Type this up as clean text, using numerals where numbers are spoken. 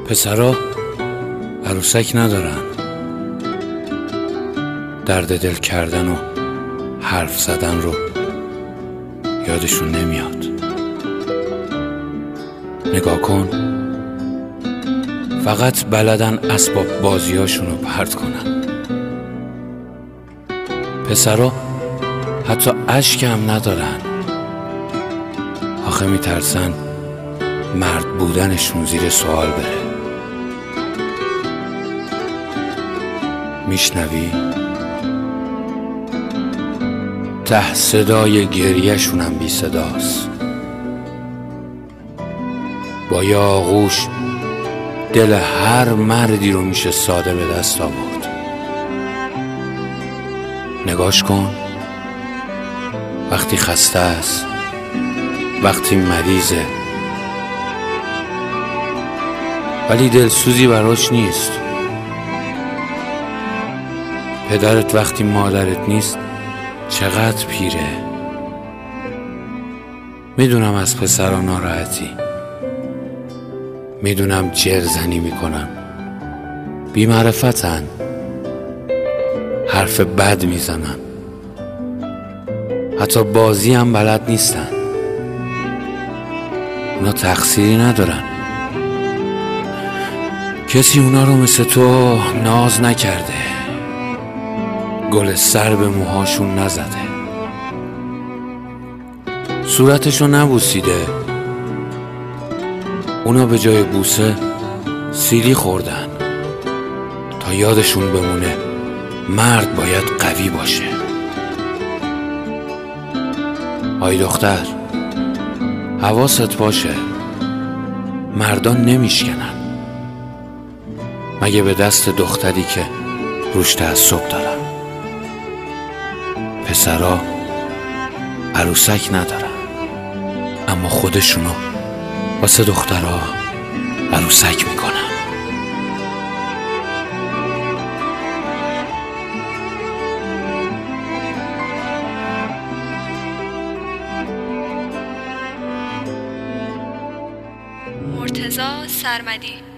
پسرا عروسک ندارن، درد دل کردن و حرف زدن رو یادشون نمیاد. نگاه کن، فقط بلدن اسباب بازیاشون رو پرت کنن. پسرا حتی اشک هم ندارن، آخه میترسن مرد بودنشون زیر سوال بره. میشنوی؟ ته صدای گریه‌شونم بی صداست. با یه آغوش دل هر مردی رو میشه ساده به دست آورد. نگاش کن، وقتی خسته است، وقتی مریضه، ولی دلسوزی براش نیست. پدرت وقتی مادرت نیست چقدر پیره. میدونم از پسرا ناراحتی، میدونم جرزنی میکنن، بی معرفتن، حرف بد میزنن، حتی بازی هم بلد نیستن. اونا تقصیری ندارن، کسی اونا رو مثل تو ناز نکرده، گل سر به موهاشون نزده، صورتشو نبوسیده. اونا به جای بوسه سیلی خوردن تا یادشون بمونه مرد باید قوی باشه. آی دختر، حواست باشه، مردان نمیشکنن، مگه به دست دختری که روش تعصب دارن. پسرا عروسک ندارن، اما خودشونو واسه دخترها عروسک میکنن. مرتضی سرمدی.